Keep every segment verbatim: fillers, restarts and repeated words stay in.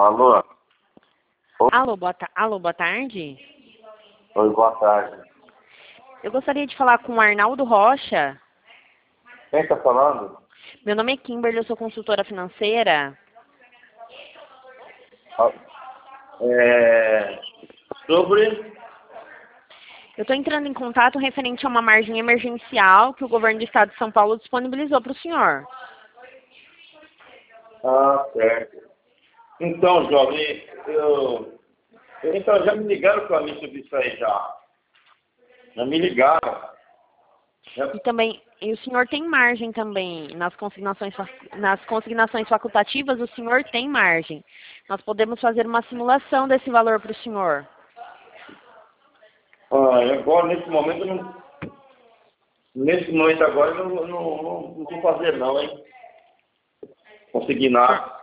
Alô? Alô, boa, ta- Alô, boa tarde. Oi, boa tarde. Eu gostaria de falar com o Arnaldo Rocha. Quem está falando? Meu nome é Kimberly, eu sou consultora financeira. Ah, É... Sobre... Eu estou entrando em contato referente a uma margem emergencial que o governo do estado de São Paulo disponibilizou para o senhor. Ah, certo. Então, jovem, eu... Então, já me ligaram para mim sobre isso aí já. Já me ligaram. Já... E também, e o senhor tem margem também nas consignações, fa- nas consignações facultativas, o senhor tem margem. Nós podemos fazer uma simulação desse valor para o senhor. Ah, agora, nesse momento, eu não... Nesse momento agora, eu não, não, não, não vou fazer não, hein? Conseguir nada.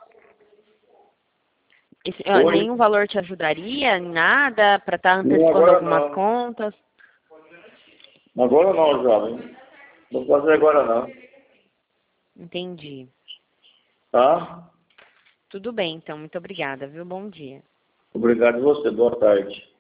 Esse, ah, Oi? nenhum valor te ajudaria em nada para estar Não, antecipando agora algumas não. contas? Agora não, jovem. Não vou fazer agora não. Entendi. Tá? Tudo bem, então. Muito obrigada, viu? Bom dia. Obrigado a você. Boa tarde.